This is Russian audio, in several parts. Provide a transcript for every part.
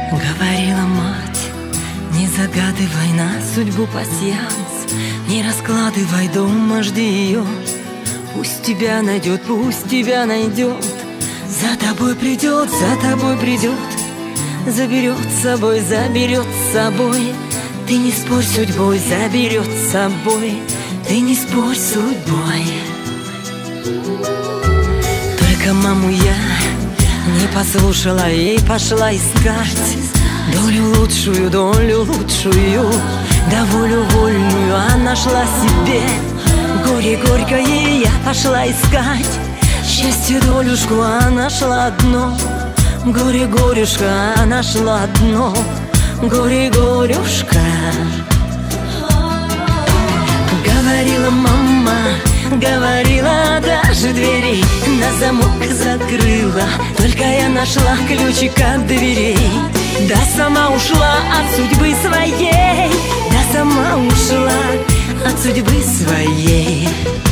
Говорила мать, не загадывай на судьбу пасьянс, не раскладывай дома, жди ее. Пусть тебя найдет, пусть тебя найдет. За тобой придет, за тобой придет. Заберет с собой, заберет с собой. Ты не спорь с судьбой, заберет с собой. Ты не спорь с судьбой. Только маму я не послушала и пошла искать долю лучшую, да волю вольную, а нашла себе. Горе горькое я пошла искать, счастье долюшку, а нашла одно. Горе горюшка, а нашла одно. Горе горюшка. Говорила мама, говорила, даже двери на замок закрыла. Только я нашла ключик от дверей, да сама ушла от судьбы своей. Да сама ушла от судьбы своей.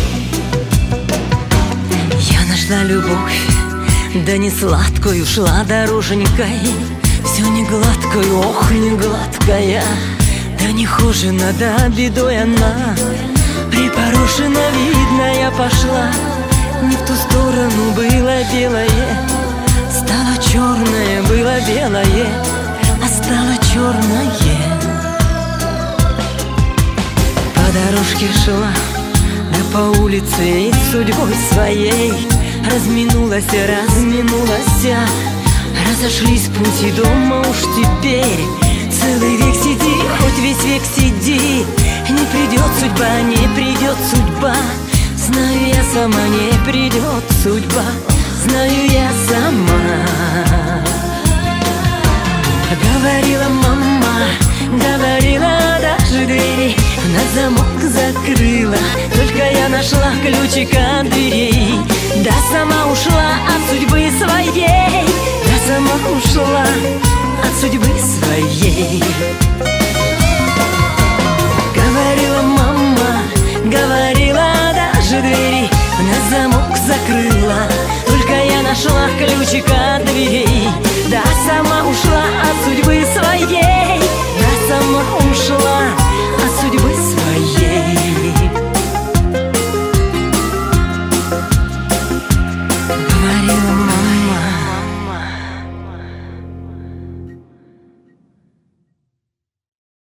Я нашла любовь, да не сладкую, шла дороженькой. Все не гладкую, ох, не гладкая. Да не хожена, да бедой она припорошена, видно, я пошла. Не в ту сторону, было белое, стало черное, было белое, а стало черное. По дорожке шла, да по улице и судьбой своей разминулась, разошлись пути, дома уж теперь целый век сиди, хоть весь век сиди. Не придет судьба, не придет судьба. Знаю я сама, не придет судьба. Знаю я сама. Говорила мама, говорила, даже двери на замок закрыла. Только я нашла ключик от дверей, да сама ушла от судьбы своей. Да сама ушла от судьбы своей. Говорила мама, говорила, даже двери на замок закрыла. Только я нашла ключик от дверей, да сама ушла от судьбы своей.